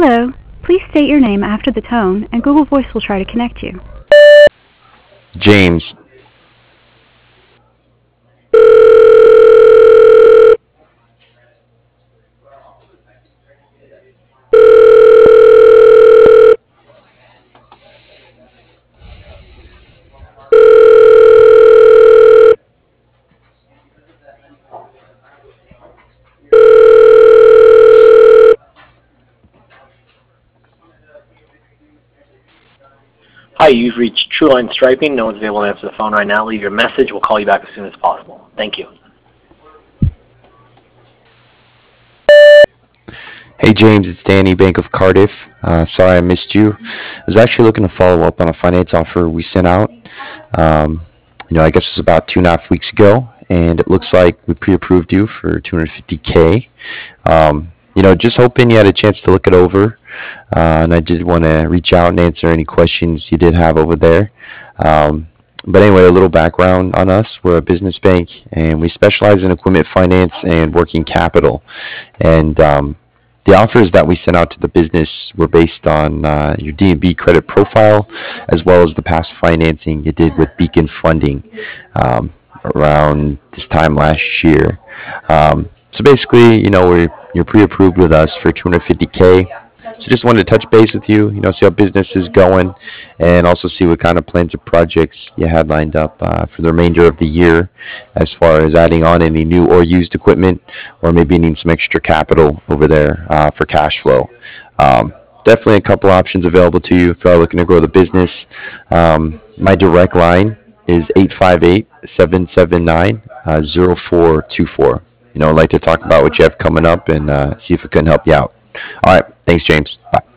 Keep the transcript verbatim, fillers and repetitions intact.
Hello. Please state your name after the tone, and Google Voice will try to connect you. James. Hi, you've reached Trueline Striping. No one's able to answer the phone right now. Leave your message. We'll call you back as soon as possible. Thank you. Hey James, it's Danny, Bank of Cardiff. Uh, sorry I missed you. I was actually looking to follow up on a finance offer we sent out. Um, you know, I guess it was about two and a half weeks ago, and it looks like we pre-approved you for two hundred fifty K. Um, you know, just hoping you had a chance to look it over. Uh, and I did want to reach out and answer any questions you did have over there. Um, but anyway, a little background on us. We're a business bank, and we specialize in equipment finance and working capital. And um, the offers that we sent out to the business were based on uh, your D and B credit profile, as well as the past financing you did with Beacon Funding um, around this time last year. Um, so basically, you know, we're, you're pre-approved with us for two hundred fifty K. So just wanted to touch base with you, you know, see how business is going, and also see what kind of plans or projects you had lined up uh, for the remainder of the year, as far as adding on any new or used equipment, or maybe needing some extra capital over there uh, for cash flow. Um, definitely a couple options available to you if you are looking to grow the business. Um, my direct line is eight five eight, seven seven nine, zero four two four. You know, I'd like to talk about what you have coming up and uh, see if it can help you out. All right. Thanks, James. Bye.